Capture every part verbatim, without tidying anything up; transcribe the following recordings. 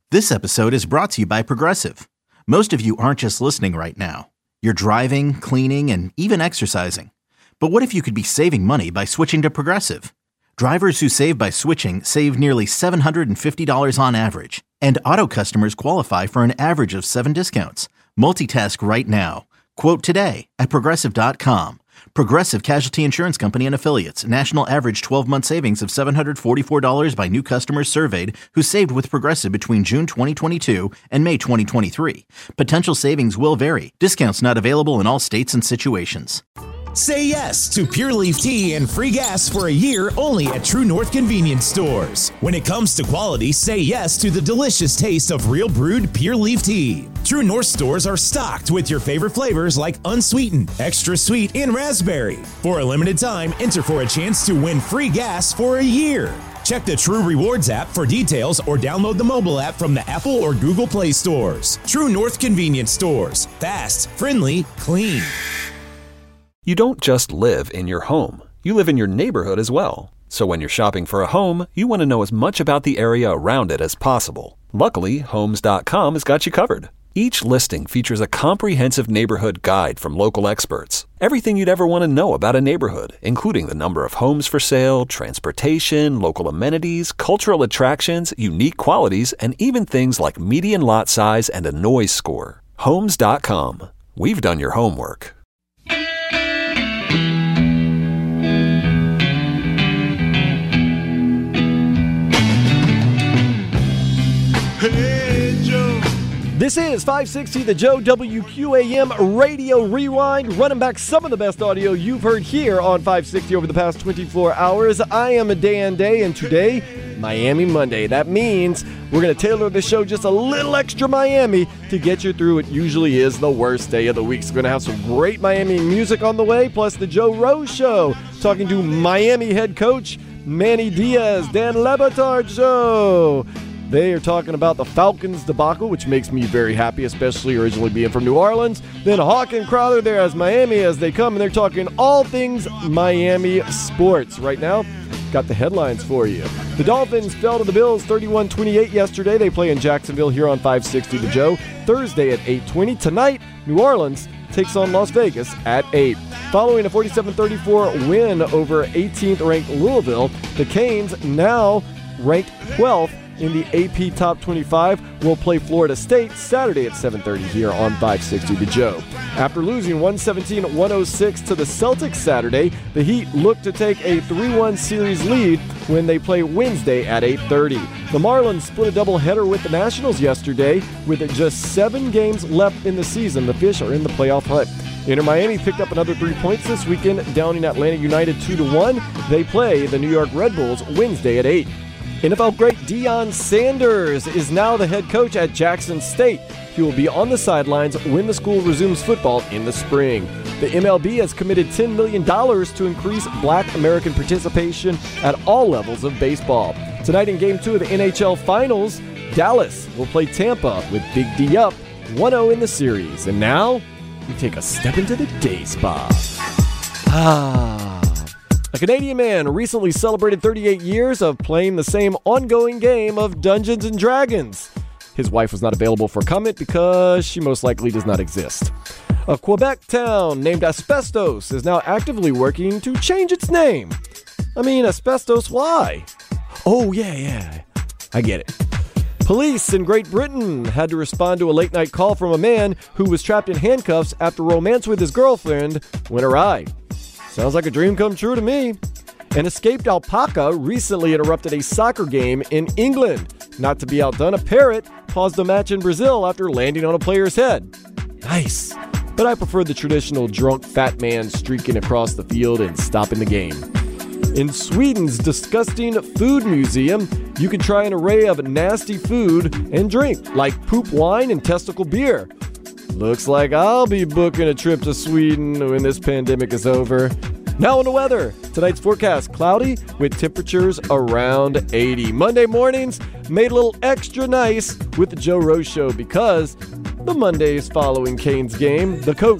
This episode is brought to you by Progressive. Most of you aren't just listening right now. You're driving, cleaning, and even exercising. But what if you could be saving money by switching to Progressive? Drivers who save by switching save nearly seven hundred fifty dollars on average. And auto customers qualify for an average of seven discounts. Multitask right now. Quote today at Progressive dot com. Progressive Casualty Insurance Company and Affiliates. National average twelve-month savings of seven hundred forty-four dollars by new customers surveyed who saved with Progressive between June twenty twenty-two and May twenty twenty-three. Potential savings will vary. Discounts not available in all states and situations. Say yes to Pure Leaf Tea and free gas for a year only at True North Convenience Stores. When it comes to quality, say yes to the delicious taste of real brewed Pure Leaf Tea. True North stores are stocked with your favorite flavors like unsweetened, extra sweet, and raspberry. For a limited time, enter for a chance to win free gas for a year. Check the True Rewards app for details or download the mobile app from the Apple or Google Play stores. True North Convenience Stores. Fast, friendly, clean. You don't just live in your home. You live in your neighborhood as well. So when you're shopping for a home, you want to know as much about the area around it as possible. Luckily, Homes dot com has got you covered. Each listing features a comprehensive neighborhood guide from local experts. Everything you'd ever want to know about a neighborhood, including the number of homes for sale, transportation, local amenities, cultural attractions, unique qualities, and even things like median lot size and a noise score. Homes dot com. We've done your homework. Hey, Joe. This is five sixty, the Joe W Q A M Radio Rewind, running back some of the best audio you've heard here on five sixty over the past twenty-four hours. I am Dan Day, and today, Miami Monday. That means we're going to tailor the show just a little extra Miami to get you through what usually is the worst day of the week. So we're going to have some great Miami music on the way, plus the Joe Rose Show, talking to Miami head coach Manny Diaz, Dan Le Batard Show. They are talking about the Falcons debacle, which makes me very happy, especially originally being from New Orleans. Then Hawk and Crowder there as Miami as they come, and they're talking all things Miami sports. Right now, got the headlines for you. The Dolphins fell to the Bills thirty-one twenty-eight yesterday. They play in Jacksonville here on five sixty The Joe. Thursday at eight twenty. Tonight, New Orleans takes on Las Vegas at eight. Following a forty-seven thirty-four win over eighteenth-ranked Louisville, the Canes, now ranked twelfth in the A P Top twenty-five, will play Florida State Saturday at seven thirty here on five sixty The Joe. After losing one seventeen to one oh six to the Celtics Saturday, the Heat look to take a three one series lead when they play Wednesday at eight thirty. The Marlins split a doubleheader with the Nationals yesterday. With just seven games left in the season, the Fish are in the playoff hunt. Inter Miami picked up another three points this weekend, downing Atlanta United two to one. They play the New York Red Bulls Wednesday at eight. N F L great Deion Sanders is now the head coach at Jackson State. He will be on the sidelines when the school resumes football in the spring. The M L B has committed ten million dollars to increase Black American participation at all levels of baseball. Tonight in Game two of the N H L Finals, Dallas will play Tampa with Big D up one oh in the series. And now, we take a step into the day spa. Ah. A Canadian man recently celebrated thirty-eight years of playing the same ongoing game of Dungeons and Dragons. His wife was not available for comment because she most likely does not exist. A Quebec town named Asbestos is now actively working to change its name. I mean, asbestos, why? Oh, yeah, yeah, I get it. Police in Great Britain had to respond to a late-night call from a man who was trapped in handcuffs after romance with his girlfriend went awry. Sounds like a dream come true to me. An escaped alpaca recently interrupted a soccer game in England. Not to be outdone, a parrot paused a match in Brazil after landing on a player's head. Nice. But I prefer the traditional drunk fat man streaking across the field and stopping the game. In Sweden's disgusting food museum, you can try an array of nasty food and drink, like poop wine and testicle beer. Looks like I'll be booking a trip to Sweden when this pandemic is over. Now on the weather. Tonight's forecast, cloudy with temperatures around eighty. Monday mornings made a little extra nice with the Joe Rose Show because the Mondays following Canes game, the coach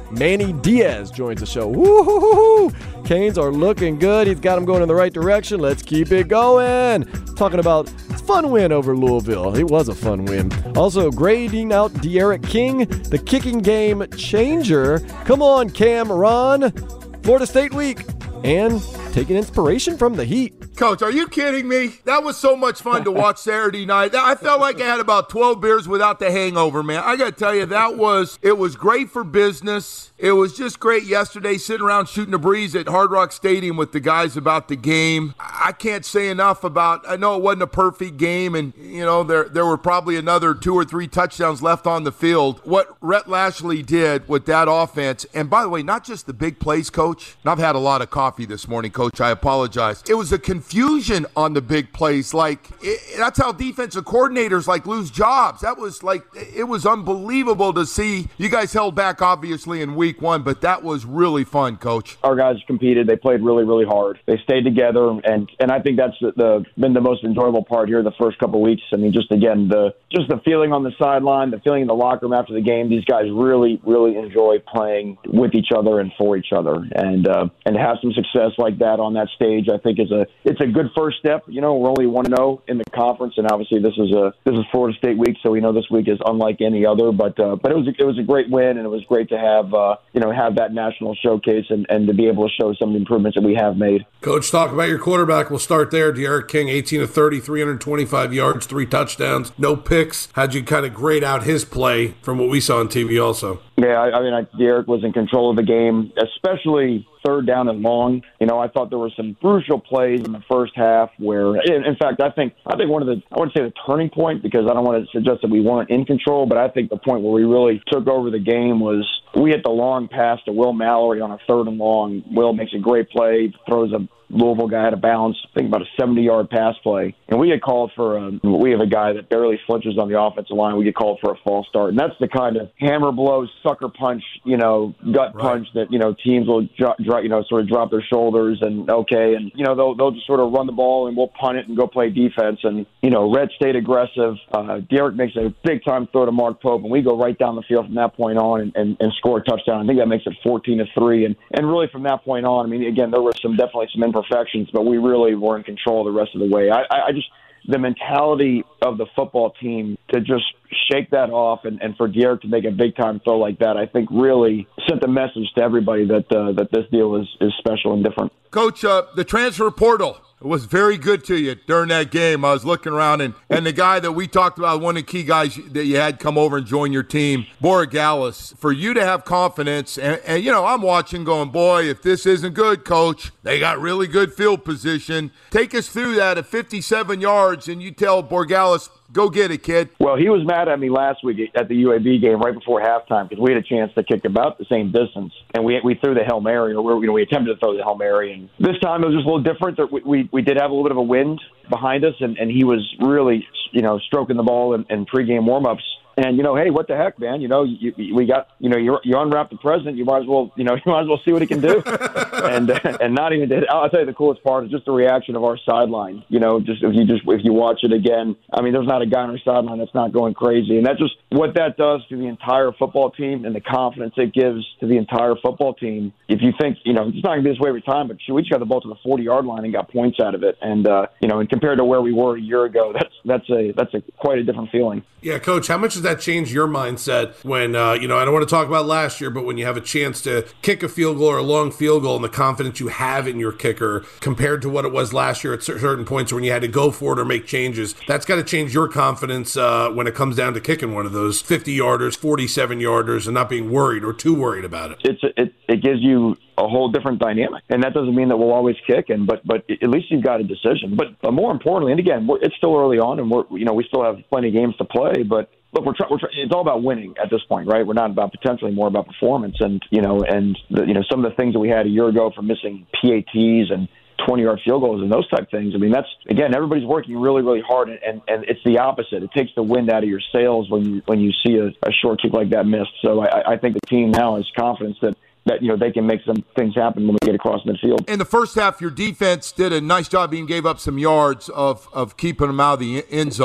Manny Diaz joins the show. Woo-hoo-hoo-hoo. Canes are looking good. He's got them going in the right direction. Let's keep it going. Talking about it's a fun win over Louisville. It was a fun win. Also, grading out D'Eriq King, the kicking game changer. Come on, Cam Ron. Florida State week. And taking inspiration from the Heat. Coach, are you kidding me? That was so much fun to watch Saturday night. I felt like I had about twelve beers without the hangover, man. I got to tell you, that was, it was great for business. It was just great yesterday sitting around shooting the breeze at Hard Rock Stadium with the guys about the game. I can't say enough about, I know it wasn't a perfect game, and, you know, there there were probably another two or three touchdowns left on the field. What Rhett Lashley did with that offense, and by the way, not just the big plays, Coach, and I've had a lot of coffee this morning, Coach, I apologize. It was a confusion on the big plays. Like, it, that's how defensive coordinators, like, lose jobs. That was, like, it was unbelievable to see. You guys held back, obviously, in week one, but that was really fun, Coach. Our guys competed. They played really, really hard. They stayed together, and and I think that's the, the been the most enjoyable part here the first couple of weeks. I mean, just, again, the just the feeling on the sideline, the feeling in the locker room after the game. These guys really, really enjoy playing with each other and for each other. And uh, and to have some success like that on that stage, I think is a it's a good first step. You know, we're only one and oh in the conference, and obviously this is a this is Florida State week, so we know this week is unlike any other. But uh, but it was a, it was a great win, and it was great to have uh, you know have that national showcase and, and to be able to show some of the improvements that we have made. Coach, talk about your quarterback. We'll start there. D'Eriq King, eighteen of thirty, three hundred twenty-five yards, three touchdowns, no picks. How'd you kind of grade out his play from what we saw on T V also? Yeah, I, I mean, I, D'Eriq was in control of the game, especially third down and long. You know, I thought there were some crucial plays in the first half where, in, in fact, I think I think one of the, I wouldn't say the turning point because I don't want to suggest that we weren't in control, but I think the point where we really took over the game was we hit the long pass to Will Mallory on a third and long. Will makes a great play, throws a Louisville guy out of bounds, I think about a seventy-yard pass play. And we get called for, a, we have a guy that barely flinches on the offensive line. We get called for a false start. And that's the kind of hammer blow, sucker punch, you know, gut right. punch that, you know, teams will, dro- dro- you know, sort of drop their shoulders and, okay, and, you know, they'll, they'll just sort of run the ball and we'll punt it and go play defense. And, you know, Red stayed aggressive. Uh, D'Eriq makes a big-time throw to Mark Pope, and we go right down the field from that point on and, and, and score a touchdown. I think that makes it fourteen to three. And, and really from that point on, I mean, again, there were some definitely some imperfections, but we really were in control the rest of the way. I, I just the mentality of the football team to just shake that off and, and for D'Eriq to make a big-time throw like that, I think really sent a message to everybody that uh, that this deal is, is special and different. Coach, uh, the transfer portal, it was very good to you during that game. I was looking around, and, and the guy that we talked about, one of the key guys that you had come over and join your team, Borregales, for you to have confidence. And, and, you know, I'm watching going, boy, if this isn't good, Coach, they got really good field position. Take us through that at fifty-seven yards, and you tell Borregales, go get it, kid. Well, he was mad at me last week at the U A B game right before halftime because we had a chance to kick about the same distance, and we we threw the Hail Mary, or we, you know, we attempted to throw the Hail Mary. And this time it was just a little different. We we, we did have a little bit of a wind behind us, and, and he was really, you know, stroking the ball in, in pregame warmups. And, you know, hey, what the heck, man? You know, you, you, we got, you know, you you unwrap the present. You might as well, you know, you might as well see what he can do. and and not even did. I'll tell you the coolest part is just the reaction of our sideline. You know, just if you just if you watch it again, I mean, there's not a guy on our sideline that's not going crazy. And that's just what that does to the entire football team and the confidence it gives to the entire football team. If you think, you know, it's not going to be this way every time, but we just got the ball to the forty-yard line and got points out of it. And uh, you know, and compared to where we were a year ago, that's that's a that's a quite a different feeling. Yeah, Coach, how much does that change your mindset when, uh, you know, I don't want to talk about last year, but when you have a chance to kick a field goal or a long field goal and the confidence you have in your kicker compared to what it was last year at certain points when you had to go for it or make changes, that's got to change your confidence uh, when it comes down to kicking one of those fifty-yarders, forty-seven-yarders and not being worried or too worried about it. It's it, it gives you a whole different dynamic. And that doesn't mean that we'll always kick, and but but at least you've got a decision. But, but more importantly, and again, we're, it's still early on, and we're you know we still have plenty of games to play. But look, we're, try, we're try, it's all about winning at this point, right? We're not about potentially more about performance, and you know and the, you know some of the things that we had a year ago for missing P A Ts and twenty-yard field goals and those type of things. I mean, that's, again, everybody's working really, really hard, and, and, and it's the opposite. It takes the wind out of your sails when you when you see a, a short kick like that missed. So I, I think the team now has confidence that that, you know, they can make some things happen when we get across midfield. In the first half, your defense did a nice job, even gave up some yards of, of keeping them out of the end zone.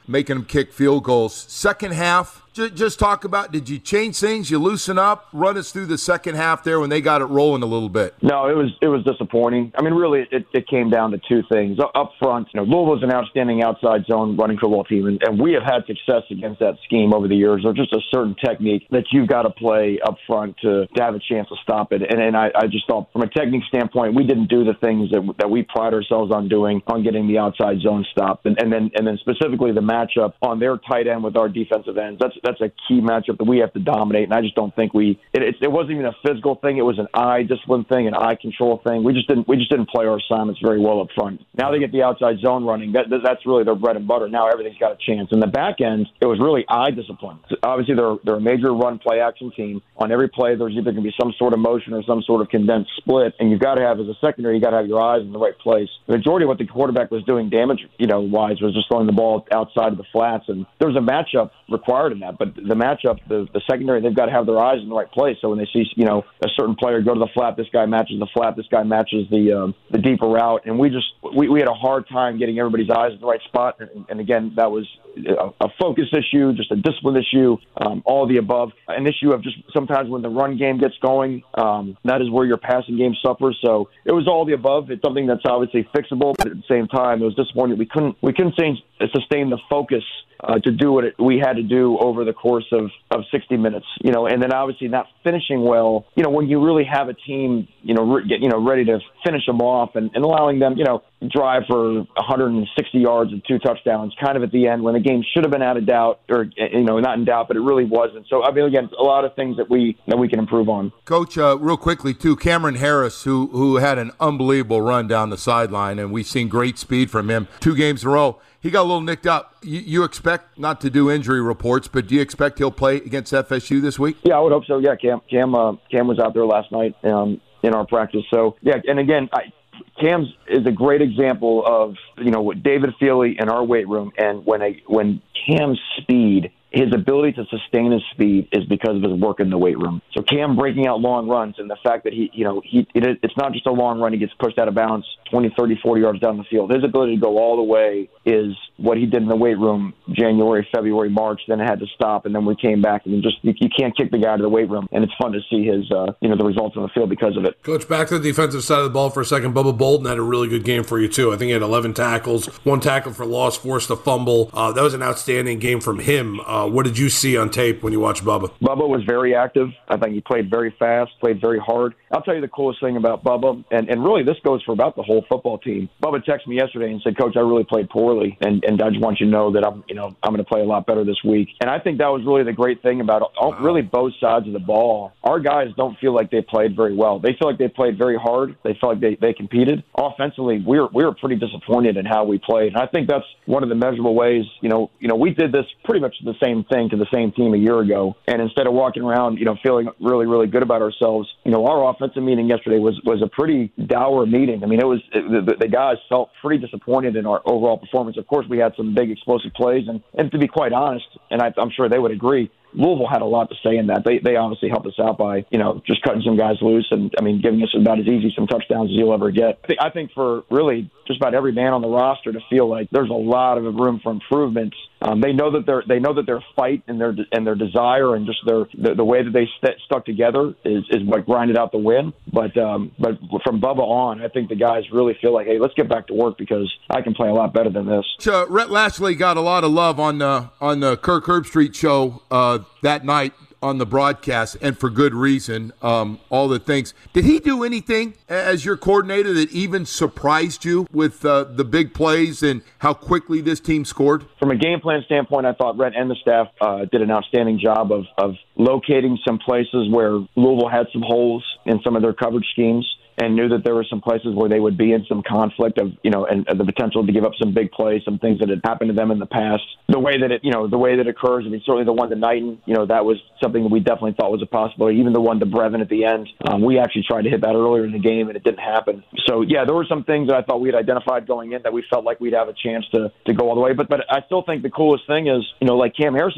making them kick field goals. Second half, just, just talk about, did you change things? You loosen up? Run us through the second half there when they got it rolling a little bit. No, it was it was disappointing. I mean, really, it, it came down to two things. Up front, you know, Louisville's an outstanding outside zone running football team, and, and we have had success against that scheme over the years. There's just a certain technique that you've got to play up front to, to have a chance to stop it. And, and I, I just thought, from a technique standpoint, we didn't do the things that that we pride ourselves on doing, on getting the outside zone stopped. And, and then and then specifically the matchup on their tight end with our defensive ends. That's that's a key matchup that we have to dominate. And I just don't think we. It, it, it wasn't even a physical thing. It was an eye discipline thing, an eye control thing. We just didn't we just didn't play our assignments very well up front. Now they get the outside zone running. That, that's really their bread and butter. Now everything's got a chance. In the back end, it was really eye discipline. So obviously, they're they're a major run play action team. On every play, there's either going to be some sort of motion or some sort of condensed split, and you've got to have, as a secondary, you got to have your eyes in the right place. The majority of what the quarterback was doing damage, you know, wise was just throwing the ball outside of the flats, and there was a matchup required in that. But the matchup, the, the secondary, they've got to have their eyes in the right place. So when they see, you know, a certain player go to the flat, this guy matches the flat, this guy matches the um, the deeper route, and we just we, we had a hard time getting everybody's eyes in the right spot. And, and again, that was a, a focus issue, just a discipline issue, um, all of the above. An issue of just sometimes when the run game gets going, um, that is where your passing game suffers. So it was all the above. It's something that's obviously fixable, but at the same time, it was disappointing. We couldn't we couldn't sustain the focus uh, to do what it, we had to do over the course of, of sixty minutes. You know, and then obviously not finishing well. You know, when you really have a team, you know, re- get, you know, ready to finish them off and, and allowing them, you know, drive for one hundred sixty yards and two touchdowns, kind of at the end when the game should have been out of doubt, or you know, not in doubt, but it really wasn't. So I mean, again, a lot of things that we that we can improve on. Coach, uh, real quickly too, Cameron Harris, who who had an unbelievable run down the sideline, and we've seen great speed from him two games in a row. He got a little nicked up. You, you expect, not to do injury reports, but do you expect he'll play against F S U this week? Yeah, I would hope so. Yeah, Cam Cam uh, Cam was out there last night um, in our practice. So yeah, and again, I. Cam's is a great example of, you know, what David Feely in our weight room, and when a when Cam's speed, his ability to sustain his speed is because of his work in the weight room. So Cam breaking out long runs, and the fact that he, you know, he it, it's not just a long run, he gets pushed out of bounds twenty, thirty, forty yards down the field. His ability to go all the way is what he did in the weight room January, February, March, then it had to stop, and then we came back, and just you, you can't kick the guy out of the weight room, and it's fun to see his, uh, you know, the results on the field because of it. Coach, back to the defensive side of the ball for a second. Bubba Bolden had a really good game for you, too. I think he had eleven tackles, one tackle for loss, forced a fumble. Uh, that was an outstanding game from him. Uh, what did you see on tape when you watched Bubba? Bubba was very active. I think he played very fast, played very hard. I'll tell you the coolest thing about Bubba, and, and really this goes for about the whole football team. Bubba texted me yesterday and said, Coach, I really played poorly, and, and I just want you to know that I'm, you know, I'm going to play a lot better this week. And I think that was really the great thing about all, really both sides of the ball. Our guys don't feel like they played very well. They feel like they played very hard. They felt like they, they competed. Offensively, we were, we were pretty disappointed in how we played. And I think that's one of the measurable ways, you know, you know, we did this pretty much the same thing to the same team a year ago. And instead of walking around, you know, feeling really, really good about ourselves, you know, our offensive meeting yesterday was, was a pretty dour meeting. I mean, it was it, the, the guys felt pretty disappointed in our overall performance. Of course, we had some big explosive plays, and, and to be quite honest, and I, I'm sure they would agree, Louisville had a lot to say in that. They they honestly helped us out by, you know, just cutting some guys loose and, I mean, giving us about as easy some touchdowns as you'll ever get. I think, I think for really just about every man on the roster to feel like there's a lot of room for improvement. Um, they know that their they know that their fight and their and their desire and just their the, the way that they st- stuck together is, is what grinded out the win. But um, but from Bubba on, I think the guys really feel like, hey, let's get back to work because I can play a lot better than this. Uh, Rhett Lashley got a lot of love on the on the Kirk Herbstreit show uh, that night on the broadcast, and for good reason. Um, all the things. Did he do anything as your coordinator that even surprised you with uh, the big plays and how quickly this team scored? From a game plan standpoint, I thought Rhett and the staff uh, did an outstanding job of, of locating some places where Louisville had some holes in some of their coverage schemes, and knew that there were some places where they would be in some conflict of, you know, and, and the potential to give up some big plays, some things that had happened to them in the past. The way that it, you know, the way that it occurs, I mean, certainly the one to Knighton, you know, that was something that we definitely thought was a possibility. Even the one to Brevin at the end, um, we actually tried to hit that earlier in the game, and it didn't happen. So, yeah, there were some things that I thought we had identified going in that we felt like we'd have a chance to, to go all the way. But, but I still think the coolest thing is, you know, like Cam Harris's run.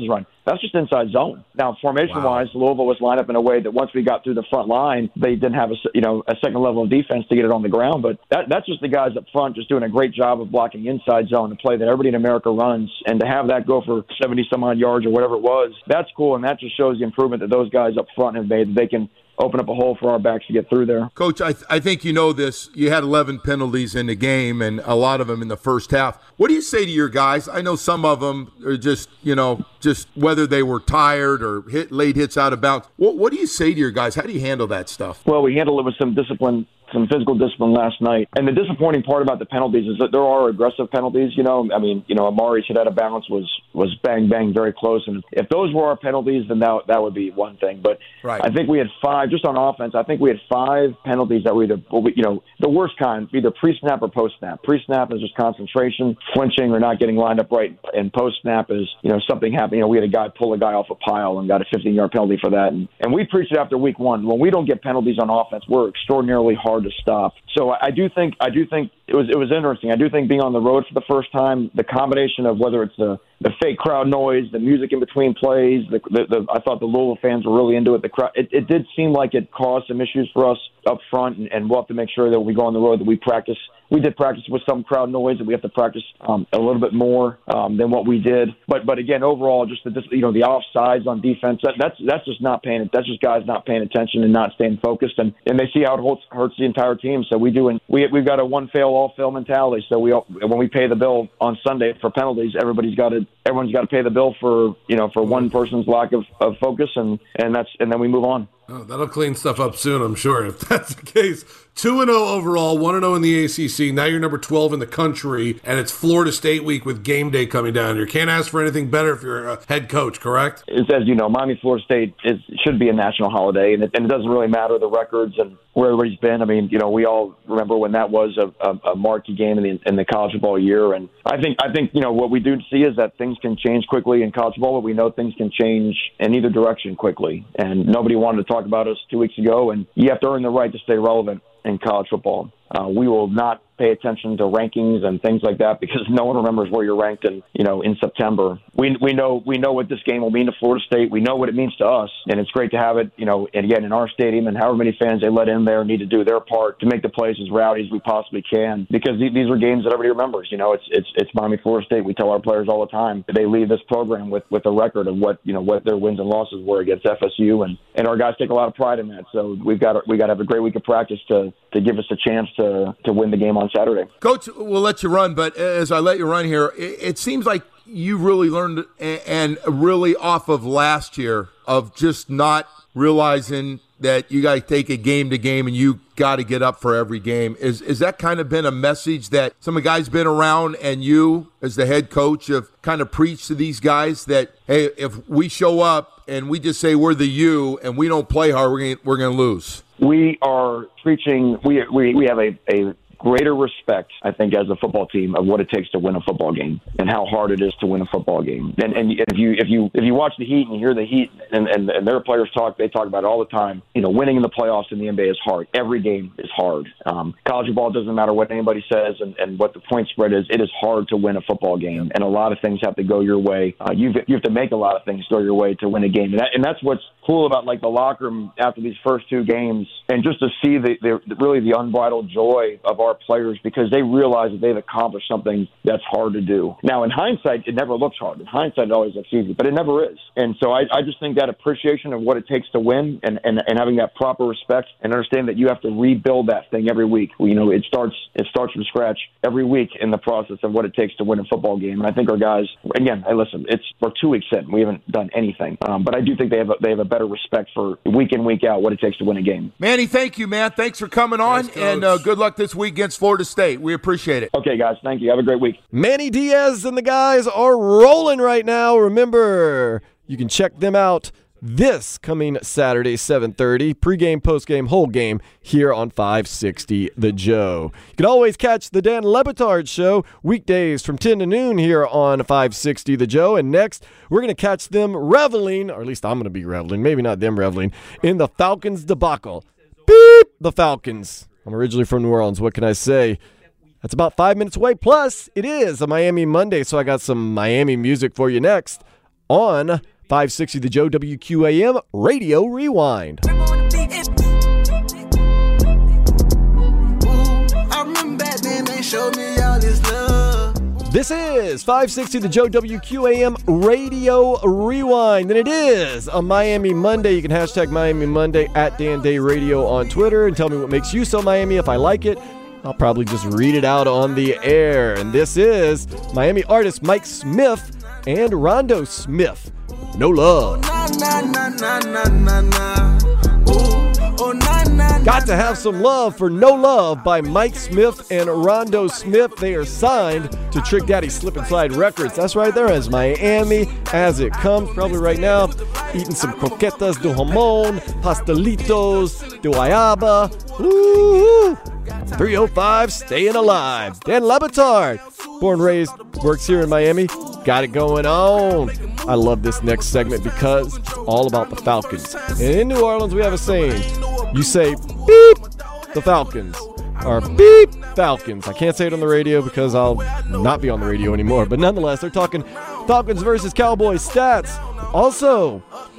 That's just inside zone. Now, formation-wise, wow. Louisville was lined up in a way that once we got through the front line, they didn't have a you know a second level of defense to get it on the ground. But that, that's just the guys up front just doing a great job of blocking inside zone, a play that everybody in America runs, and to have that go for seventy some odd yards or whatever it was, that's cool, and that just shows the improvement that those guys up front have made. That they can open up a hole for our backs to get through there. Coach, I, th- I think you know this. You had eleven penalties in the game, and a lot of them in the first half. What do you say to your guys? I know some of them are just, you know, just whether they were tired or hit late hits out of bounds. What, what do you say to your guys? How do you handle that stuff? Well, we handle it with some discipline, some physical discipline last night. And the disappointing part about the penalties is that there are aggressive penalties. You know, I mean, you know, Amari's hit out of bounds was was bang, bang, very close. And if those were our penalties, then that, that would be one thing. But right. I think we had five, just on offense, I think we had five penalties that were either, you know, the worst kind, either pre-snap or post-snap. Pre-snap is just concentration, flinching, or not getting lined up right. And post-snap is, you know, something happened. You know, we had a guy pull a guy off a pile and got a fifteen-yard penalty for that. And, and we preached it after week one. When we don't get penalties on offense, we're extraordinarily hard to stop. So I do think, I do think it was, it was interesting. I do think being on the road for the first time, the combination of whether it's the, the fake crowd noise, the music in between plays, the, the, the I thought the Louisville fans were really into it. The crowd, it, it did seem like it caused some issues for us up front, and, and we'll have to make sure that when we go on the road that we practice. We did practice with some crowd noise, and we have to practice um, a little bit more um, than what we did. But but again, overall, just the you know the offsides on defense, that, that's that's just not paying. That's just guys not paying attention and not staying focused, and, and they see how it hurts, hurts the entire team. So we do, and we we've got a one fail all fail mentality. So we when we pay the bill on Sunday for penalties, everybody's got to everyone's got to pay the bill for you know for one person's lack of, of focus, and, and that's and then we move on. Oh, that'll clean stuff up soon, I'm sure, if that's the case. two and oh overall, one and oh in the A C C. Now you're number twelve in the country, and it's Florida State week with game day coming down. You can't ask for anything better if you're a head coach, correct? It's, as you know, Miami, Florida State is, should be a national holiday, and it, and it doesn't really matter the records and where everybody's been. I mean, you know, we all remember when that was a, a, a marquee game in the, in the college football year, and I think, I think, you know, what we do see is that things can change quickly in college football, but we know things can change in either direction quickly, and nobody wanted to talk about us two weeks ago, and you have to earn the right to stay relevant in college football. Uh, we will not pay attention to rankings and things like that because no one remembers where you're ranked in, you know, in September. We we know we know what this game will mean to Florida State. We know what it means to us, and it's great to have it, you know, and again in our stadium, and however many fans they let in there need to do their part to make the place as rowdy as we possibly can, because these are games that everybody remembers. You know, it's it's it's Miami, Florida State. We tell our players all the time they leave this program with with a record of what you know what their wins and losses were against F S U, and and our guys take a lot of pride in that. So we've got we got to have a great week of practice to to give us a chance to to win the game on Saturday. Coach, we'll let you run, but as I let you run here, it, it seems like you really learned and really off of last year of just not realizing that you got to take it game to game and you got to get up for every game. Is is that kind of been a message that some of the guys been around and you as the head coach have kind of preached to these guys that, hey, if we show up and we just say we're the U and we don't play hard, we're gonna, we're going to lose? We are preaching, we we, we have a, a greater respect, I think, as a football team of what it takes to win a football game and how hard it is to win a football game. And, and if you if you if you watch the Heat and you hear the Heat and, and, and their players talk, they talk about it all the time. You know, winning in the playoffs in the N B A is hard. Every game is hard. Um, college football doesn't matter what anybody says and, and what the point spread is. It is hard to win a football game, and a lot of things have to go your way. Uh, you you have to make a lot of things go your way to win a game, and that, and that's what's cool about like the locker room after these first two games, and just to see the, the really the unbridled joy of our players because they realize that they've accomplished something that's hard to do. Now, in hindsight, it never looks hard. In hindsight, it always looks easy, but it never is. And so I, I just think that appreciation of what it takes to win and, and, and having that proper respect and understand that you have to rebuild that thing every week. You know, it starts it starts from scratch every week in the process of what it takes to win a football game. And I think our guys, again, hey, listen, it's we're two weeks in. We haven't done anything. Um, but I do think they have a, they have a better respect for week in, week out, what it takes to win a game. Manny, thank you, man. Thanks for coming on, nice, and uh, good luck this week against Florida State. We appreciate it. Okay, guys. Thank you. Have a great week. Manny Diaz and the guys are rolling right now. Remember, you can check them out this coming Saturday, seven thirty, pregame, postgame, whole game here on five sixty The Joe. You can always catch the Dan Le Batard Show weekdays from ten to noon here on five sixty The Joe. And next, we're going to catch them reveling, or at least I'm going to be reveling, maybe not them reveling, in the Falcons debacle. Beep! The Falcons. I'm originally from New Orleans. What can I say? That's about five minutes away. Plus, it is a Miami Monday, so I got some Miami music for you next on five sixty The Joe, W Q A M, Radio Rewind. This is five sixty The Joe, W Q A M, Radio Rewind, and it is a Miami Monday. You can hashtag Miami Monday at Dan Day Radio on Twitter and tell me what makes you so Miami. If I like it, I'll probably just read it out on the air. And this is Miami artist Mike Smith and Rondo Smith. No Love. Got to have some love for No Love by Mike Smith and Rondo Smith. They are signed to Trick Daddy Slip and Slide Records. That's right, there is Miami as it comes. Probably right now, eating some croquetas de jamon, pastelitos de guayaba. Woo! three oh five, staying alive. Dan Le Batard, born and raised, works here in Miami. Got it going on. I love this next segment because it's all about the Falcons. And in New Orleans, we have a saying. You say, beep, the Falcons. Or beep, Falcons. I can't say it on the radio because I'll not be on the radio anymore. But nonetheless, they're talking Falcons versus Cowboys stats. Also,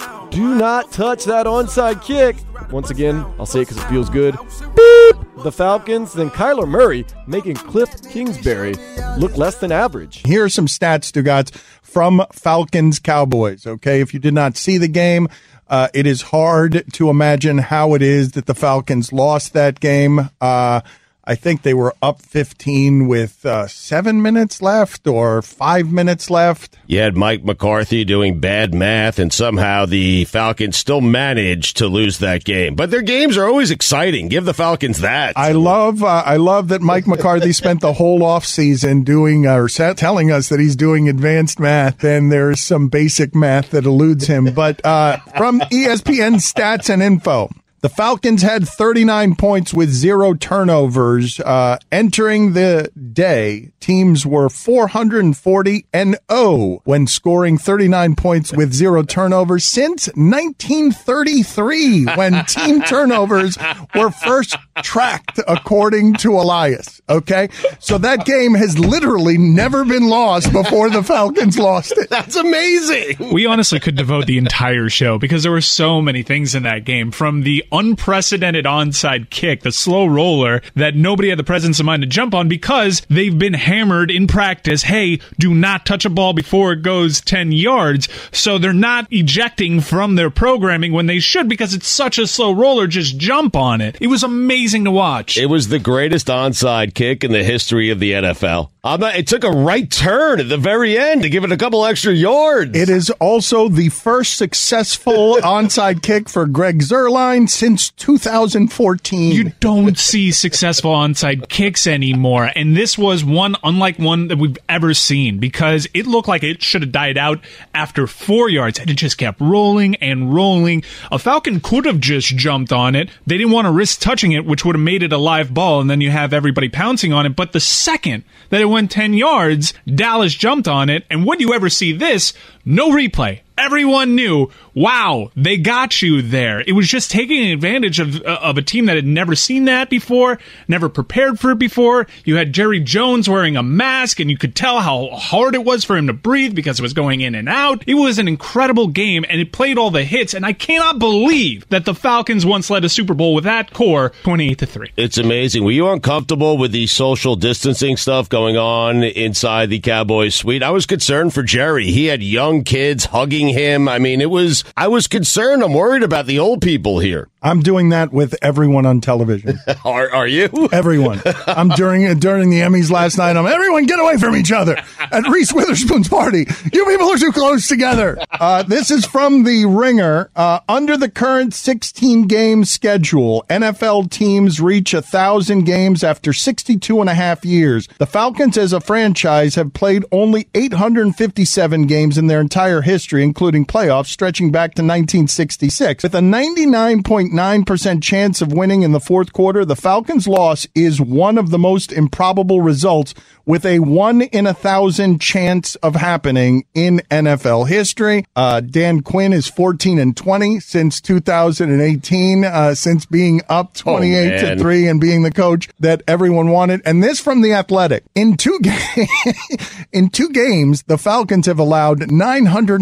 do not touch that onside kick. Once again, I'll say it because it feels good. Beep, the Falcons. Then Kyler Murray making Cliff Kingsbury look less than average. Here are some stats, Stugotz, from Falcons Cowboys. Okay, if you did not see the game, uh, it is hard to imagine how it is that the Falcons lost that game. Uh, I think they were up fifteen with uh, seven minutes left or five minutes left. You had Mike McCarthy doing bad math, and somehow the Falcons still managed to lose that game. But their games are always exciting. Give the Falcons that. I love uh, I love that Mike McCarthy spent the whole offseason doing uh, or telling us that he's doing advanced math, and there's some basic math that eludes him. But uh, from E S P N Stats and Info, the Falcons had thirty-nine points with zero turnovers. Uh, entering the day, teams were four hundred forty and oh when scoring thirty-nine points with zero turnovers since nineteen thirty-three, when team turnovers were first tracked, according to Elias. Okay? So that game has literally never been lost before the Falcons lost it. That's amazing. We honestly could devote the entire show because there were so many things in that game, from the unprecedented onside kick, the slow roller that nobody had the presence of mind to jump on because they've been hammered in practice. Hey, do not touch a ball before it goes ten yards. So they're not ejecting from their programming when they should because it's such a slow roller. Just jump on it. It was amazing to watch. It was the greatest onside kick in the history of the N F L. I'm not, it took a right turn at the very end to give it a couple extra yards. It is also the first successful onside kick for Greg Zuerlein since two thousand fourteen. You don't see successful onside kicks anymore, and this was one unlike one that we've ever seen because it looked like it should have died out after four yards, and it just kept rolling and rolling. A Falcon could have just jumped on it. They didn't want to risk touching it, which would have made it a live ball, and then you have everybody pouncing on it. But the second that it went ten yards, Dallas jumped on it, and would you ever see this? No replay. Everyone knew, wow, they got you there. It was just taking advantage of uh, of a team that had never seen that before, never prepared for it before. You had Jerry Jones wearing a mask, and you could tell how hard it was for him to breathe because it was going in and out. It was an incredible game, and it played all the hits, and I cannot believe that the Falcons once led a Super Bowl with that core twenty-eight to three. It's amazing. Were you uncomfortable with the social distancing stuff going on inside the Cowboys suite? I was concerned for Jerry. He had young kids hugging him. I mean, it was, I was concerned. I'm worried about the old people here. I'm doing that with everyone on television. are are you? Everyone. I'm during during the Emmys last night. I'm everyone get away from each other at Reese Witherspoon's party. You people are too close together. Uh, this is from The Ringer. Uh, under the current sixteen game schedule, N F L teams reach a thousand games after sixty-two and a half years. The Falcons, as a franchise, have played only eight hundred fifty-seven games in their entire history, including playoffs stretching back to nineteen sixty-six. With a ninety-nine point nine percent chance of winning in the fourth quarter, the Falcons' loss is one of the most improbable results, with a one in a thousand chance of happening in N F L history. Uh, Dan Quinn is fourteen and twenty since two thousand eighteen, uh, since being up twenty-eight to three and being the coach that everyone wanted. And this from The Athletic. In two, ga- in two games, the Falcons have allowed nine hundred fifty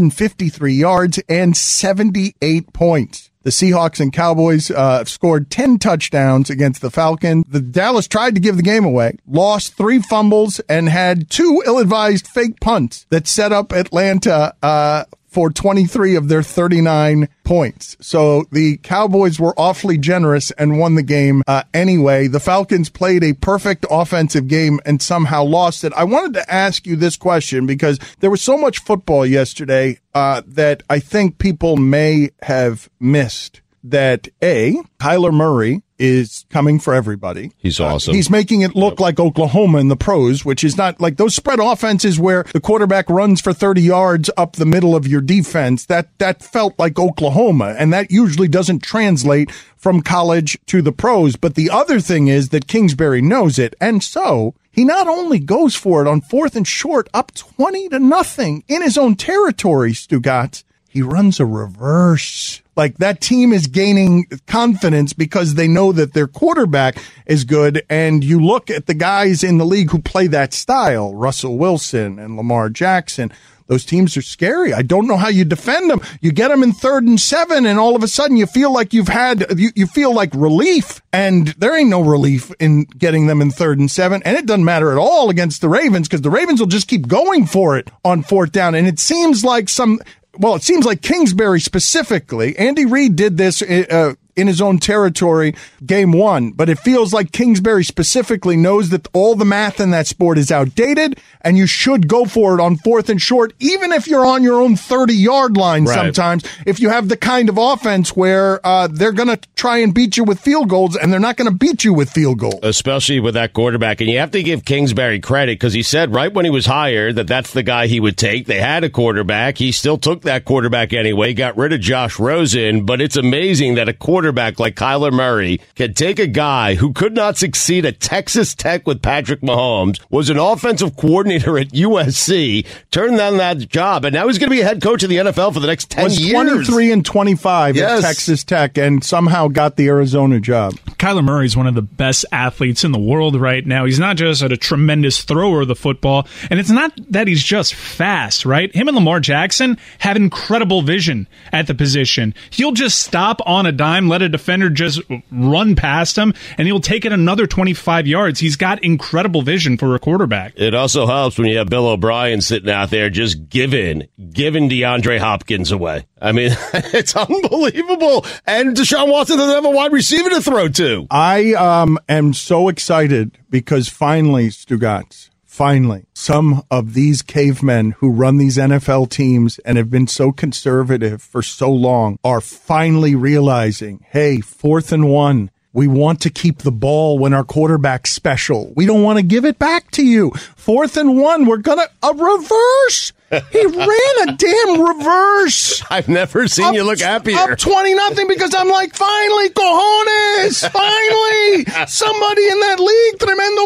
fifty-three yards and seventy-eight points. The Seahawks and Cowboys uh, scored ten touchdowns against the Falcons. The Dallas tried to give the game away, lost three fumbles, and had two ill-advised fake punts that set up Atlanta uh, for twenty-three of their thirty-nine points. So the Cowboys were awfully generous and won the game uh, anyway. The Falcons played a perfect offensive game and somehow lost it. I wanted to ask you this question because there was so much football yesterday uh, that I think people may have missed. That A, Kyler Murray is coming for everybody. He's awesome. Uh, he's making it look like Oklahoma in the pros, which is not like those spread offenses where the quarterback runs for thirty yards up the middle of your defense. That that felt like Oklahoma, and that usually doesn't translate from college to the pros. But the other thing is that Kingsbury knows it, and so he not only goes for it on fourth and short, up twenty to nothing in his own territory, Stugotz, he runs a reverse. Like, that team is gaining confidence because they know that their quarterback is good. And you look at the guys in the league who play that style, Russell Wilson and Lamar Jackson. Those teams are scary. I don't know how you defend them. You get them in third and seven, and all of a sudden you feel like you've had, you, you feel like relief. And there ain't no relief in getting them in third and seven. And it doesn't matter at all against the Ravens because the Ravens will just keep going for it on fourth down. And it seems like some... Well, it seems like Kingsbury specifically, Andy Reid did this uh, in his own territory game one, but it feels like Kingsbury specifically knows that all the math in that sport is outdated and you should go for it on fourth and short, even if you're on your own thirty-yard line right. Sometimes, if you have the kind of offense where uh, they're going to try and beat you with field goals and they're not going to beat you with field goals. Especially with that quarterback. And you have to give Kingsbury credit because he said right when he was hired that that's the guy he would take. They had a quarterback. He still took that quarterback anyway, got rid of Josh Rosen, but it's amazing that a quarterback like Kyler Murray can take a guy who could not succeed at Texas Tech with Patrick Mahomes, was an offensive coordinator at U S C, turned down that job, and now he's going to be a head coach of the N F L for the next ten was years. twenty-three and twenty-five yes. at Texas Tech and somehow got the Arizona job. Kyler Murray is one of the best athletes in the world right now. He's not just a tremendous thrower of the football, and it's not that he's just fast, right? Him and Lamar Jackson have incredible vision at the position. He'll just stop on a dime, let a defender just run past him, and he'll take it another twenty-five yards. He's got incredible vision for a quarterback. It also helps when you have Bill O'Brien sitting out there just giving, giving DeAndre Hopkins away. I mean, it's unbelievable. And Deshaun Watson doesn't have a wide receiver to throw to. I um, am so excited because finally, Stugotz, finally, some of these cavemen who run these N F L teams and have been so conservative for so long are finally realizing, hey, fourth and one. We want to keep the ball when our quarterback's special. We don't want to give it back to you. Fourth and one, we're going to... A reverse! He ran a damn reverse! I've never seen up, you look happier. Up twenty nothing because I'm like, finally, cojones! Finally! Somebody in that league, tremendo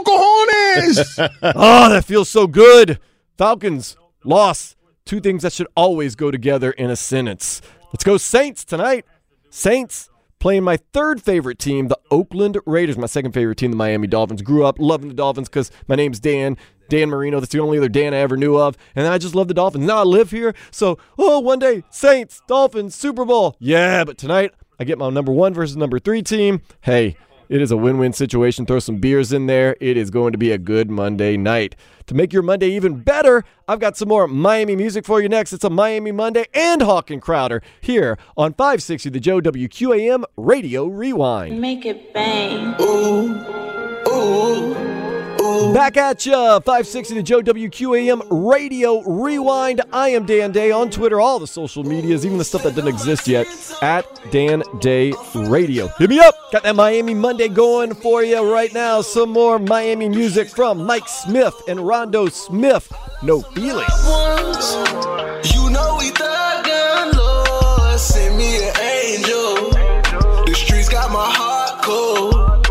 cojones! Oh, that feels so good. Falcons lost. Two things that should always go together in a sentence. Let's go Saints tonight. Saints playing my third favorite team, the Oakland Raiders. My second favorite team, the Miami Dolphins. Grew up loving the Dolphins because my name's Dan. Dan Marino. That's the only other Dan I ever knew of. And I just love the Dolphins. Now I live here. So, oh, one day, Saints, Dolphins, Super Bowl. Yeah, but tonight I get my number one versus number three team. Hey, it is a win-win situation. Throw some beers in there. It is going to be a good Monday night. To make your Monday even better, I've got some more Miami music for you next. It's a Miami Monday and Hawk and Crowder here on five sixty The Joe W Q A M Radio Rewind. Make it bang. Ooh, ooh, ooh. Back at ya, five sixty The Joe W Q A M Radio Rewind. I am Dan Day on Twitter, all the social medias, even the stuff that doesn't exist yet, at Dan Day Radio. Hit me up. Got that Miami Monday going for you right now. Some more Miami music from Mike Smith and Rondo Smith. No Feelings. You know we thuggin', Lord, send me an angel. The streets got my heart cold.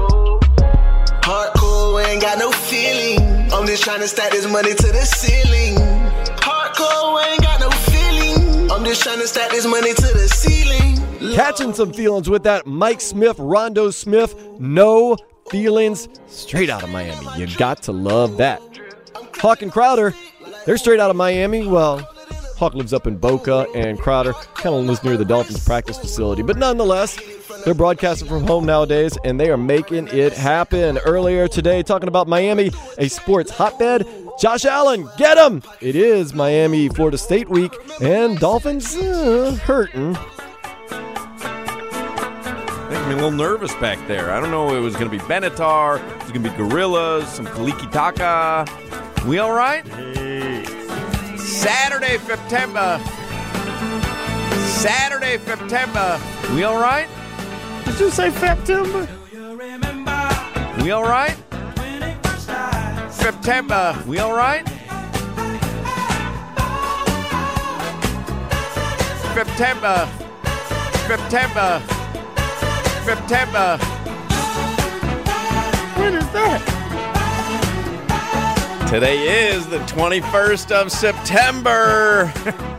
Heart cold, ain't got no feeling. I'm just trying to stack this money to the ceiling. Heart cold, ain't got no feeling. I'm just trying to stack this money to the ceiling. Catching some feelings with that Mike Smith, Rondo Smith, No Feelings, straight out of Miami. You got to love that. Hawk and Crowder, they're straight out of Miami. Well, Hawk lives up in Boca, and Crowder kind of lives near the Dolphins practice facility. But nonetheless, they're broadcasting from home nowadays, and they are making it happen. Earlier today, talking about Miami, a sports hotbed, Josh Allen, get him! It is Miami Florida State week, and Dolphins uh, hurting. I'm a little nervous back there. I don't know if it was going to be Benatar, it was going to be Gorillas, some Kaliki Taka. We all right? Hey. Saturday, September. Saturday, September. We all right? Did you say September? We all right? September. We all right? September. September. September. When is that? Today is the twenty-first of September.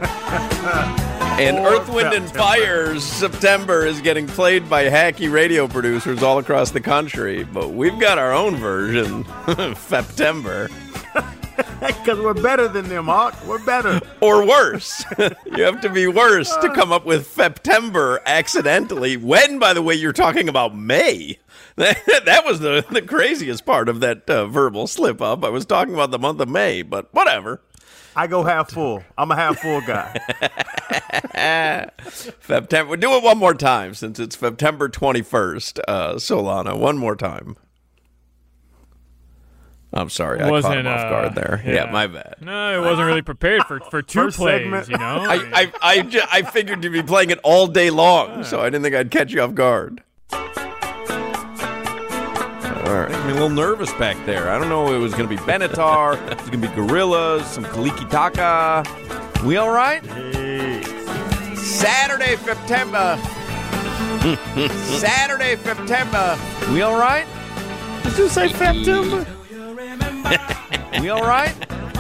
And Earth, Wind, and Fire's September is getting played by hacky radio producers all across the country. But we've got our own version, September. Because we're better than them, Hawk. We're better. Or worse. You have to be worse to come up with September accidentally. When, by the way, you're talking about May. That was the, the craziest part of that uh, verbal slip-up. I was talking about the month of May, but whatever. I go half full. I'm a half full guy. September. We'll do it one more time since it's September twenty-first. Uh, Solana, one more time. I'm sorry, I caught him off uh, guard there. Yeah. yeah, my bad. No, it wasn't really prepared for, for two First plays, segment. you know? I I, I, ju- I figured you'd be playing it all day long, so I didn't think I'd catch you off guard. All right. I'm a little nervous back there. I don't know if it was going to be Benatar, it was going to be Gorillas, some Kaliki Taka. We all right? Hey. Saturday, September. Saturday, September. We all right? Did you say September? We all right?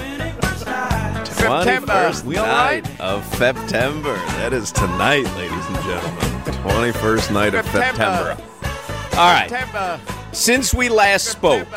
September. We all right? Of September. That is tonight, ladies and gentlemen. twenty-first night of September. All right. September. Since we last spoke,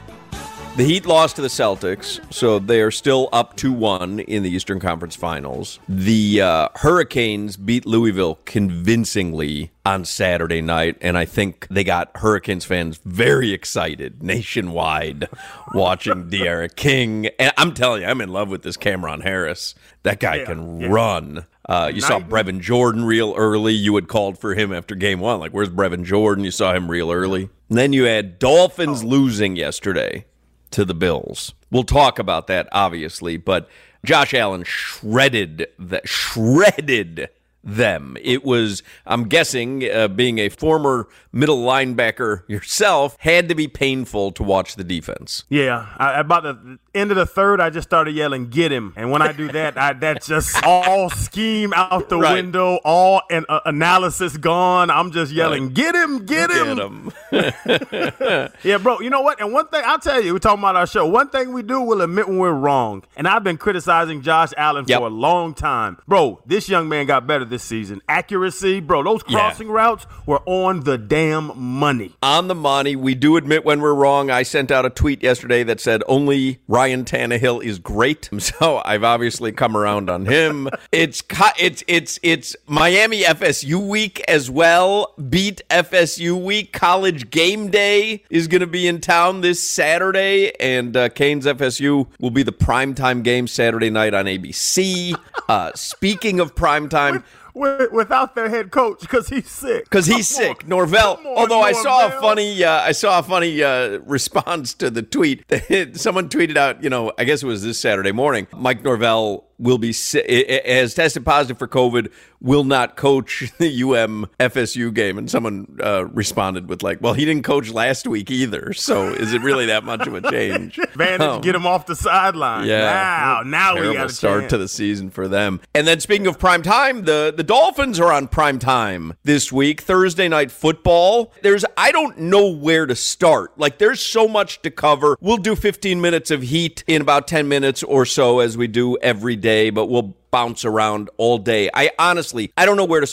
the Heat lost to the Celtics, so they are still up two one in the Eastern Conference Finals. The uh, Hurricanes beat Louisville convincingly on Saturday night, and I think they got Hurricanes fans very excited nationwide watching De'Ara King. And I'm telling you, I'm in love with this Cameron Harris. That guy yeah, can yeah. run. Uh, you saw Brevin Jordan real early. You had called for him after game one. Like, where's Brevin Jordan? You saw him real early. And then you had Dolphins oh. losing yesterday to the Bills. We'll talk about that, obviously, but Josh Allen shredded that, shredded them. It was, I'm guessing, uh, being a former middle linebacker yourself, had to be painful to watch the defense. Yeah, I, about the end of the third, I just started yelling, "Get him!" And when I do that, I, that's just all scheme out the right. window, all an, uh, analysis gone. I'm just yelling, right. "Get him! Get him!" Get him. Yeah, bro. You know what? And one thing I'll tell you, we're talking about our show. One thing we do, we'll admit when we're wrong. And I've been criticizing Josh Allen yep. for a long time, bro. This young man got better this season. Accuracy, bro. Those crossing yeah. routes were on the damn money. On the money. We do admit when we're wrong. I sent out a tweet yesterday that said only Ryan Tannehill is great. So I've obviously come around on him. It's it's it's it's Miami F S U week as well. Beat F S U week. College game day is going to be in town this Saturday, and uh, Canes F S U will be the primetime game Saturday night on A B C. Uh, speaking of primetime. Without their head coach because he's sick. Because he's Come sick, on. Norvell. On, although Norvell. I saw a funny, uh, I saw a funny uh, response to the tweet. Someone tweeted out, you know, I guess it was this Saturday morning. Mike Norvell will be has tested positive for COVID. Will not coach the U M F S U game. And someone uh, responded with like, "Well, he didn't coach last week either. So is it really that much of a change?" Vantage, um, get him off the sideline. Yeah, now, now we got a start chance. to the season for them. And then speaking of prime time, the the Dolphins are on prime time this week. Thursday night football. There's I don't know where to start. Like there's so much to cover. We'll do fifteen minutes of Heat in about ten minutes or so as we do every day, but we'll bounce around all day. I honestly, I don't know where to start.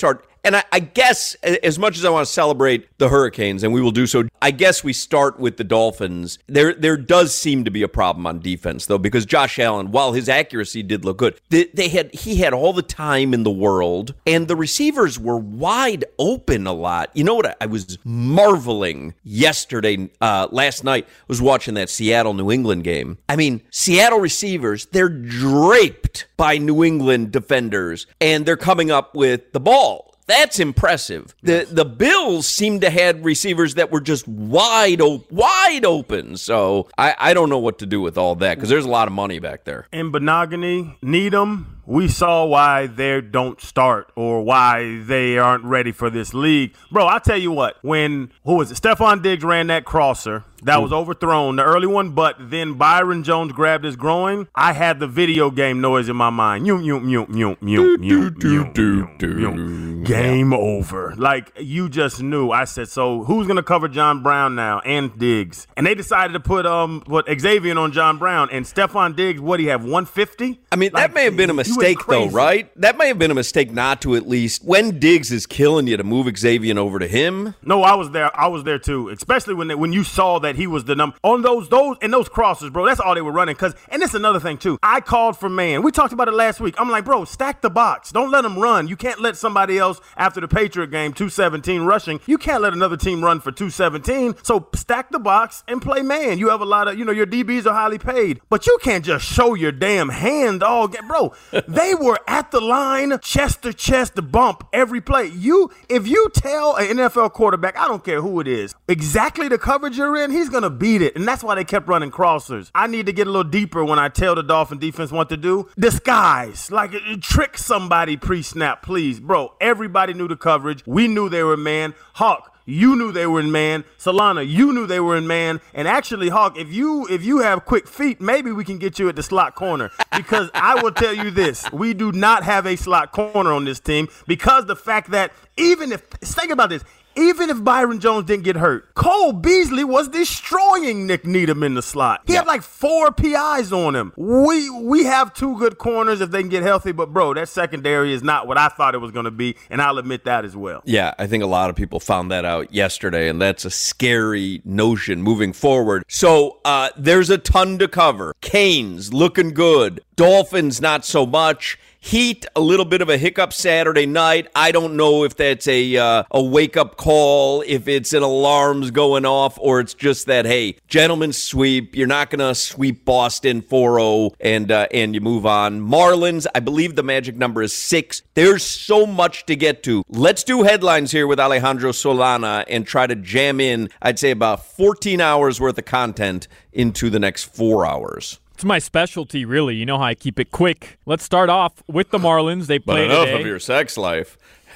And I, I guess, as much as I want to celebrate the Hurricanes, and we will do so, I guess we start with the Dolphins. There there does seem to be a problem on defense, though, because Josh Allen, while his accuracy did look good, they, they had he had all the time in the world, and the receivers were wide open a lot. You know what? I, I was marveling yesterday, uh, last night, I was watching that Seattle-New England game. I mean, Seattle receivers, they're draped by New England defenders, and they're coming up with the ball. That's impressive. The the Bills seem to have receivers that were just wide o- wide open. So I, I don't know what to do with all that because there's a lot of money back there. In Benogany, Needham, we saw why they don't start or why they aren't ready for this league. Bro, I'll tell you what. When, who was it? Stephon Diggs ran that crosser. That was overthrown, the early one, but then Byron Jones grabbed his groin. I had the video game noise in my mind. Yoom, yoom, yoom, yoom, yoom, yoom, yoom, yoom. Game over. Like, you just knew. I said, so who's going to cover John Brown now and Diggs? And they decided to put um what Xavier on John Brown. And Stephon Diggs, what, do you have, one fifty? I mean, like, that may have been a mistake, though, right? That may have been a mistake not to at least, when Diggs is killing you, to move Xavier over to him. No, I was there. I was there, too, especially when they, when you saw that he was the number on those those and those crosses, bro. That's all they were running. Cause and it's another thing too. I called for man. We talked about it last week. I'm like, bro, stack the box. Don't let them run. You can't let somebody else after the Patriot game two seventeen rushing. You can't let another team run for two seventeen. So stack the box and play man. You have a lot of, you know, your D Bs are highly paid, but you can't just show your damn hand all game, bro. They were at the line, chest to chest, bump every play. You, if you tell an N F L quarterback, I don't care who it is, exactly the coverage you're in, he's gonna beat it. And that's why they kept running crossers. I need to get a little deeper when I tell the Dolphin defense what to do. Disguise. Like, trick somebody pre-snap, please. Bro, everybody knew the coverage. We knew they were man. Hawk, you knew they were in man. Solana, you knew they were in man. And actually, Hawk, if you if you have quick feet, maybe we can get you at the slot corner. Because I will tell you this, we do not have a slot corner on this team because the fact that even if, think about this, even if Byron Jones didn't get hurt, Cole Beasley was destroying Nick Needham in the slot. He yeah. had like four P Is on him. We we have two good corners if they can get healthy, but bro, that secondary is not what I thought it was going to be, and I'll admit that as well. Yeah, I think a lot of people found that out yesterday, and that's a scary notion moving forward. So uh, there's a ton to cover. Canes looking good. Dolphins not so much. Heat, a little bit of a hiccup Saturday night. I don't know if that's a uh, a wake-up call, if it's an alarms going off, or it's just that, hey, gentlemen's sweep. You're not going to sweep Boston four oh and, uh, and you move on. Marlins, I believe the magic number is six. There's so much to get to. Let's do headlines here with Alejandro Solana and try to jam in, I'd say, about fourteen hours worth of content into the next four hours. It's my specialty, really. You know how I keep it quick. Let's start off with the Marlins. They play But enough today. of your sex life.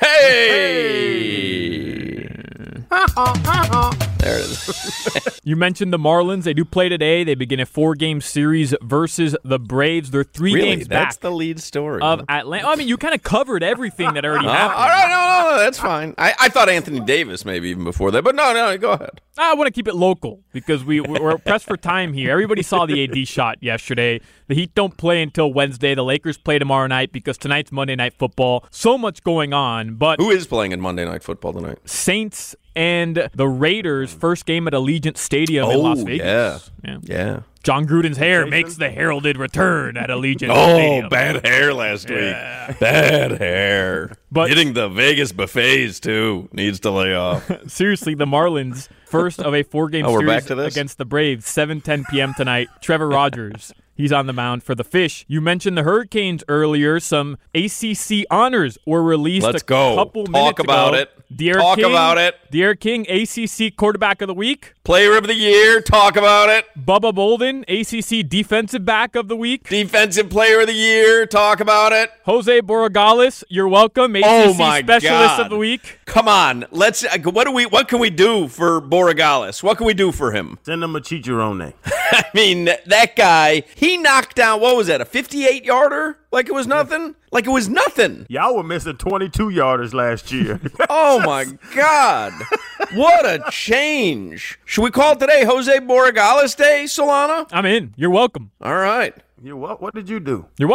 Hey! There it is. You mentioned the Marlins. They do play today. They begin a four-game series versus the Braves. They're three really? games back. That's the lead story. Of huh? Atlanta. I mean, you kind of covered everything that already uh, happened. All right, no, no, no, that's fine. I, I thought Anthony Davis maybe even before that, but no, no, go ahead. I want to keep it local because we, we're pressed for time here. Everybody saw the A D shot yesterday. The Heat don't play until Wednesday. The Lakers play tomorrow night because tonight's Monday Night Football. So much going on. But who is playing in Monday Night Football tonight? Saints and the Raiders, first game at Allegiant Stadium oh, in Las Vegas. Yeah, yeah. yeah. John Gruden's hair Jason? makes the heralded return at Allegiant oh, Stadium. Oh, bad hair last yeah. week. Bad hair. But hitting the Vegas buffets, too, needs to lay off. Seriously, the Marlins, first of a four-game oh, series against the Braves, seven ten p.m. tonight. Trevor Rogers. He's on the mound for the Fish. You mentioned the Hurricanes earlier. Some A C C honors were released Let's a go. couple Talk minutes ago. about it. De'Aaron Talk King, about it. De'Aaron King, A C C Quarterback of the Week. Player of the Year. Talk about it. Bubba Bolden, A C C Defensive Back of the Week. Defensive Player of the Year. Talk about it. Jose Borregales, you're welcome. A C C oh my Specialist God. of the Week. Come on, let's. What do we? What can we do for Borregales? What can we do for him? Send him a chicharrone. I mean, that guy. He knocked down. What was that? A fifty-eight yarder? Like it was nothing? Like it was nothing. Y'all were missing twenty-two yarders last year. Oh, my God. What a change. Should we call it today Jose Borregales Day, Solana? I'm in. You're welcome. All right. You what? What did you do? You're welcome.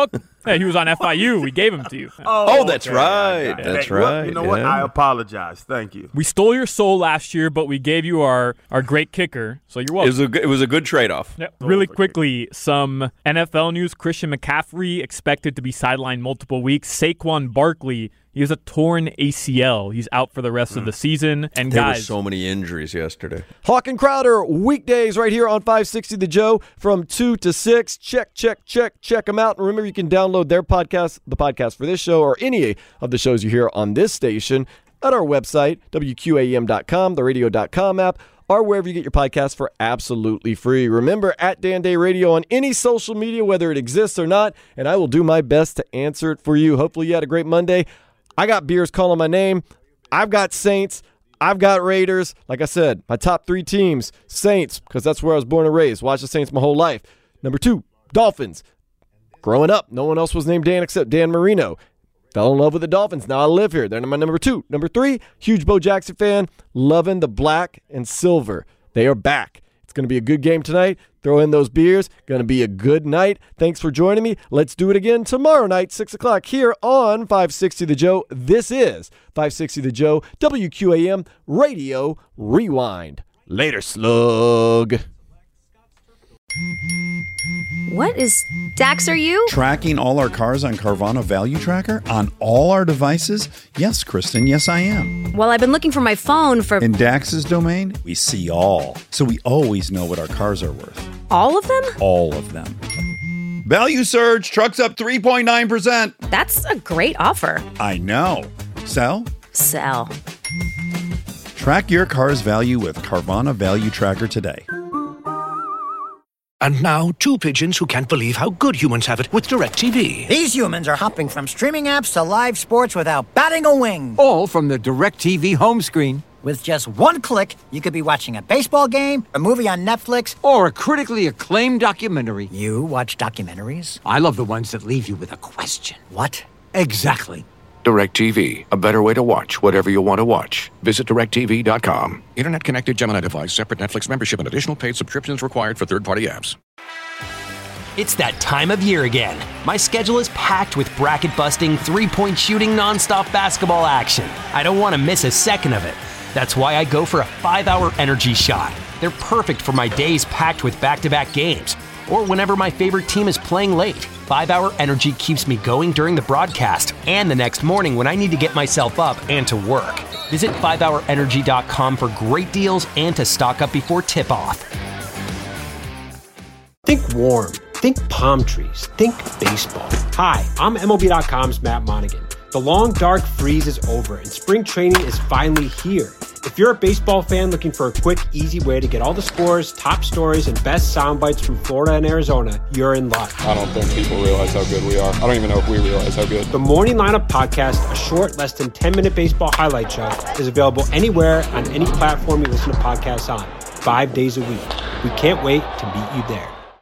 Yeah, he was on F I U. We gave him to you. Oh, that's okay. right. Yeah. That's Hey, well, right. you know yeah. what? I apologize. Thank you. We stole your soul last year, but we gave you our, our great kicker, so you're It welcome. was a, good- it was a good trade-off. Yep. Really quickly, some N F L news. Christian McCaffrey expected to be sidelined multiple weeks. Saquon Barkley, he has a torn A C L. He's out for the rest mm. of the season. And there guys, were so many injuries yesterday. Hawk and Crowder, weekdays right here on five sixty The Joe from two to six. Check, check, check, check them out. And remember, you can download their podcast, the podcast for this show, or any of the shows you hear on this station at our website, W Q A M dot com, the radio dot com app, or wherever you get your podcasts for absolutely free. Remember, at Dan Day Radio on any social media, whether it exists or not, and I will do my best to answer it for you. Hopefully you had a great Monday. I got beers calling my name. I've got Saints. I've got Raiders. Like I said, my top three teams, Saints, because that's where I was born and raised. Watched the Saints my whole life. Number two, Dolphins. Growing up, no one else was named Dan except Dan Marino. Fell in love with the Dolphins. Now I live here. They're my number two. Number three, huge Bo Jackson fan. Loving the black and silver. They are back. It's going to be a good game tonight. Throw in those beers. Going to be a good night. Thanks for joining me. Let's do it again tomorrow night, six o'clock here on five sixty The Joe. This is five sixty The Joe, W Q A M Radio Rewind. Later, slug. What is Dax, are you? Tracking all our cars on Carvana Value Tracker on all our devices? Yes, Kristen, yes, I am. Well, I've been looking for my phone for... In Dax's domain, we see all. So we always know what our cars are worth. All of them? All of them. Value surge, trucks up three point nine percent. That's a great offer. I know. Sell? Sell. Track your car's value with Carvana Value Tracker today. And now, two pigeons who can't believe how good humans have it with DirecTV. These humans are hopping from streaming apps to live sports without batting a wing. All from the DirecTV home screen. With just one click, you could be watching a baseball game, a movie on Netflix, or a critically acclaimed documentary. You watch documentaries? I love the ones that leave you with a question. What? Exactly. DirecTV, a better way to watch whatever you want to watch. Visit direct T V dot com. Internet-connected Gemini device, separate Netflix membership, and additional paid subscriptions required for third-party apps. It's that time of year again. My schedule is packed with bracket-busting, three-point shooting, nonstop basketball action. I don't want to miss a second of it. That's why I go for a five-hour energy shot. They're perfect for my days packed with back-to-back games, or whenever my favorite team is playing late. five-hour energy keeps me going during the broadcast and the next morning when I need to get myself up and to work. Visit five hour energy dot com for great deals and to stock up before tip-off. Think warm. Think palm trees. Think baseball. Hi, I'm M L B dot com's Matt Monaghan. The long, dark freeze is over and spring training is finally here. If you're a baseball fan looking for a quick, easy way to get all the scores, top stories, and best sound bites from Florida and Arizona, you're in luck. I don't think people realize how good we are. I don't even know if we realize how good. The Morning Lineup Podcast, a short, less than ten-minute baseball highlight show, is available anywhere on any platform you listen to podcasts on, five days a week. We can't wait to meet you there.